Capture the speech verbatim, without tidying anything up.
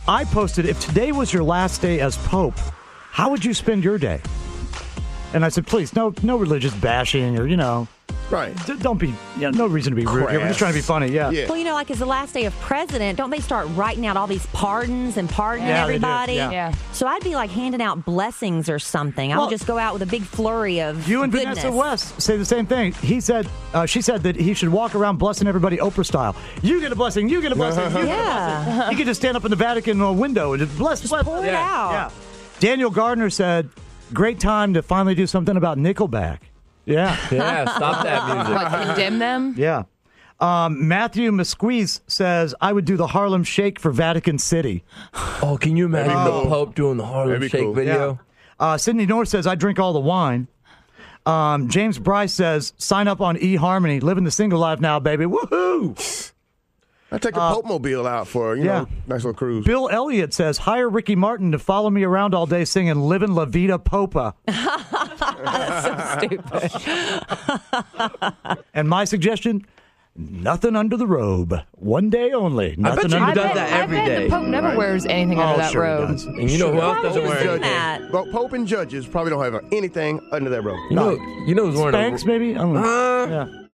I posted, if today was your last day as Pope, how would you spend your day? And I said, please, no no religious bashing or, you know. Right. D- don't be, you know, no reason to be rude. We're just trying to be funny, yeah. yeah. Well, you know, like, as the last day of president, don't they start writing out all these pardons and pardoning Yeah, they do, everybody? yeah. Yeah. So I'd be, like, handing out blessings or something. I Well, would just go out with a big flurry of You and goodness. Vanessa West say the same thing. He said, uh, she said that he should walk around blessing everybody Oprah style. You get a blessing, you get a blessing, you get a Yeah. blessing. You could just stand up in the Vatican uh, window and just bless, bless. pour it yeah. out. Yeah. Daniel Gardner said, great time to finally do something about Nickelback. Yeah. Yeah, stop that music. Like, condemn them? Yeah. Um, Matthew Musquiz says, I would do the Harlem Shake for Vatican City. Oh, can you imagine That'd be the cool. Pope doing the Harlem That'd be Shake cool. video? Uh, Sydney North says, I drink all the wine. Um, James Bryce says, sign up on eHarmony. Living the single life now, baby. Woohoo! I take a Pope mobile out for, you yeah. know, nice little cruise. Bill Elliott says, hire Ricky Martin to follow me around all day singing Livin' La Vida Popa. That's so stupid. And my suggestion, nothing under the robe. One day only. Nothing bet you under I does bet, that I every bet day. the Pope never Right. wears anything under Oh, that sure he robe. does. And you know who else Why doesn't would wear you it? do that? Well, Pope and judges probably don't have anything under their robe. You know, you know who's wearing Spanx, a... maybe? I don't know. Uh, yeah.